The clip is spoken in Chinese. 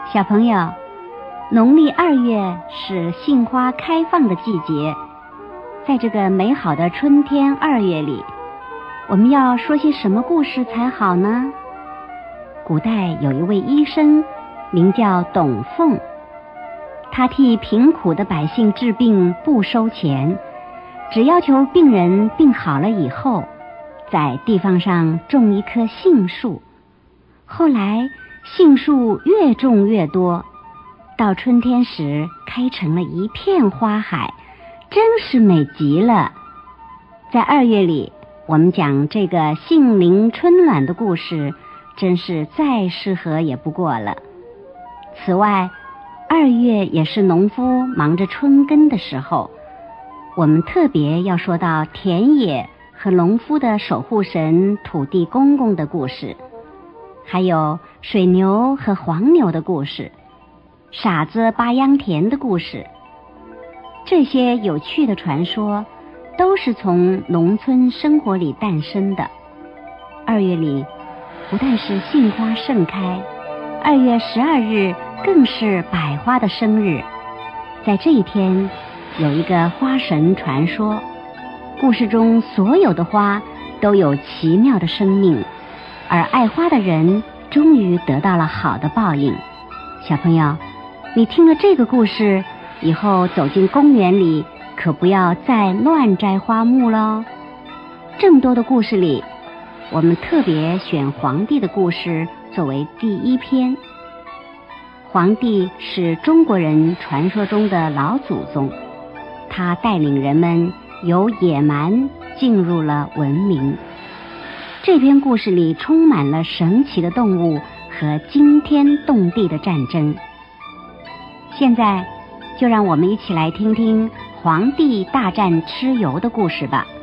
小朋友，农历2月是杏花开放的季节，在这个美好的春天2月里，我们要说些什么故事才好呢？古代有一位医生，名叫董奉，他替贫苦的百姓治病不收钱，只要求病人病好了以后，在地方上种一棵杏树。后来杏树越种越多，到春天时开成了一片花海，真是美极了。在2月里，我们讲这个杏林春暖的故事，真是再适合也不过了。此外，2月也是农夫忙着春耕的时候，我们特别要说到田野和农夫的守护神土地公公的故事，还有水牛和黄牛的故事，傻子拔秧田的故事。这些有趣的传说都是从农村生活里诞生的。2月里不但是杏花盛开，2月12日更是百花的生日。在这一天有一个花神传说，故事中所有的花都有奇妙的生命，而爱花的人终于得到了好的报应。小朋友，你听了这个故事以后，走进公园里可不要再乱摘花木咯。这么多的故事里，我们特别选黄帝的故事作为第1篇。黄帝是中国人传说中的老祖宗，他带领人们由野蛮进入了文明。这篇故事里充满了神奇的动物和惊天动地的战争。现在就让我们一起来听听黄帝大战蚩尤的故事吧。